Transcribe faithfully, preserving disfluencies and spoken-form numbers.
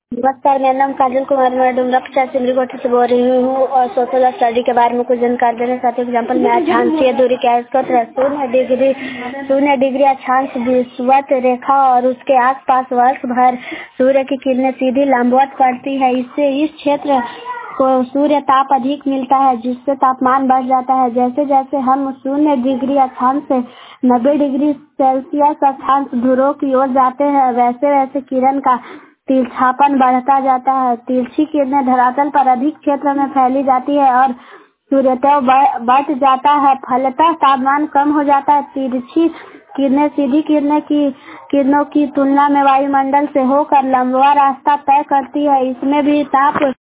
नमस्कार, मेरा नाम काजल कुमार, मैं डुमरा पचास सिमरीकोटी से बोल रही हूँ और सोशल स्टडी के बारे में कुछ जानकारी देना चाहती हूँ। एग्जाम्पल में अक्षांशीय दूरी क्या है, इसका उत्तर शून्य डिग्री शून्य डिग्री अक्षांश विषुवत रेखा और उसके आसपास वर्ष भर सूर्य की किरणें सीधी लंबवत पड़ती है। इससे इस क्षेत्र को सूर्य ताप अधिक मिलता है, जिससे तापमान बढ़ जाता है। जैसे जैसे हम शून्य डिग्री अक्षांश से नब्बे डिग्री सेल्सियस अक्षांश ध्रुवों की ओर जाते हैं, वैसे वैसे किरण का तिरछापन बढ़ता जाता है। तिरछी किरणें धरातल पर अधिक क्षेत्र में फैली जाती है और सूर्योदय बढ़ जाता है, फलतः तापमान कम हो जाता है। तिरछी किरणें सीधी किरणें की किरणों की तुलना में वायुमंडल से होकर लंबा रास्ता तय करती है। इसमें भी ताप